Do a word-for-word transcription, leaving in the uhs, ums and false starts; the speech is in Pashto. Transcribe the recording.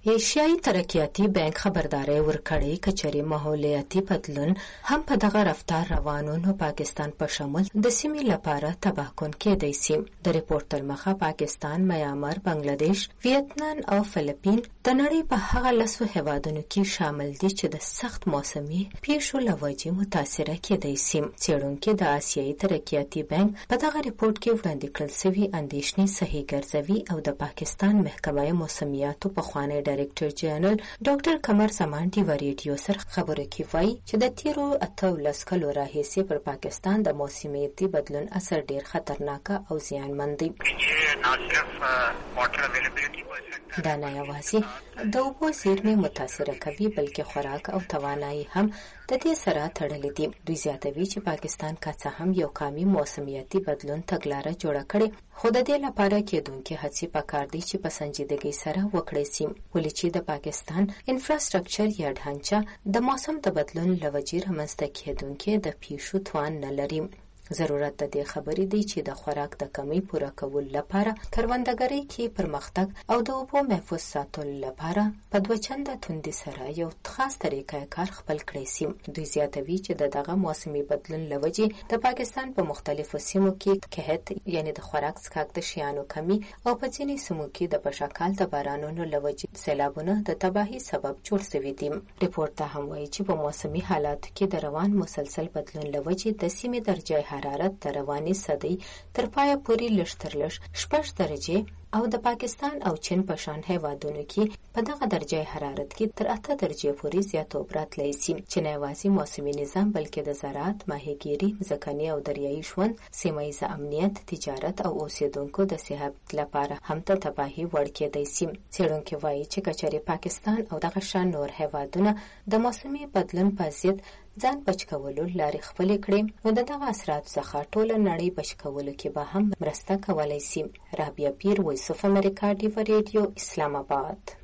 ایشیایي ترقیاتي بانک خبرداري ورکړې کچري ماحولیاتي بدلون هم په دغه رفتار روانو نو پاکستان په شمول د سیمې لپاره تباه کون کېدای شي. د ریپورت تر مخه پاکستان، میانمار، بنگلاديش، ویتنام او فلیپین د نړۍ په هغه لسو هیوادونو کې شامل دي چې د سخت موسمي پیښو له وجې متاثره کېدای شي. څېړونکي د آسیایي ترقیاتي بانک په دغه ریپورت کې وړاندې کړل شوي اندېښنې صحیح ګرځوي او د پاکستان محکمه موسمیاتو پخوانی ډایرکټر جنرال ډاکټر قمر زمان ډیو ریډیو سره خبرو کې وایي چې د تیرو اتلس کلو راهیسې پر پاکستان د موسمیاتي بدلون اثر ډیر خطرناک او زیانمن دی. دا نه یوازې د اوبو زیرمې متاثره کوي بلکې خوراک او توانایي هم د دې سره تړلې دي. دوی زیاتوي چې پاکستان که څه هم یو قومي موسمیاتي بدلون تګلاره جوړه کړې خو د دې لپاره کېدونکې هڅې پکار دي چې په سنجیدګۍ سره وکړای شي ولې چې د پاکستان انفراستراکچر یا ډانچه د موسم د بدلون له وجې رامنځته کېدونکې د پیښو توان نه لري. ضرورت د دې خبرې دی چې د خوراک د کمی پوره کولو لپاره کروندګرۍ کې پرمختګ او د اوبو محفوظ ساتلو لپاره په دوه چنده توندۍ سره یو خاص طریقه کار خپل کړی شي. دوی زیاتوي چې د دغه موسمي بدلون له وجې د پاکستان په مختلفو سیمو کې قحط یعنی د خوراک څښاک د شیانو کمی او په ځینې سیمو کې د بشکال د بارانونو له وجې سیلابونه د تباهي سبب جوړ شوي دي. ریپورت ته هم وایي چې په موسمي حالاتو کې د روان مسلسل بدلون له وجې د سیمې درجه حرارت د رواني صدۍ تر پایه پورې لږ تر لږ شپږ درجې او د پاکستان او چین په شان هیوادونو کې په دغه درجه حرارت کې تر اته درجې پورې زیاتوب راتلی شي چې نه یوازې موسمي نظام بلکې د زراعت، ماهیګیري، ځمکني او دریایي ژوند، سیمه ییز امنیت، تجارت او اوسیدونکو د صحت لپاره هم ته تباهي وړ کېدای شي. څېړونکي وایي چې کچرې پاکستان او دغه شان نور هیوادونه د موسمي بدلون په ضد ځان بچ کولو لارې خپلې کړې نو د دغه اثراتو څخه ټوله نړۍ بچ کولو کې به هم مرسته کولی شي. رابعه پیر، وایس اف امریکا، ډیو ریډیو، اسلام آباد.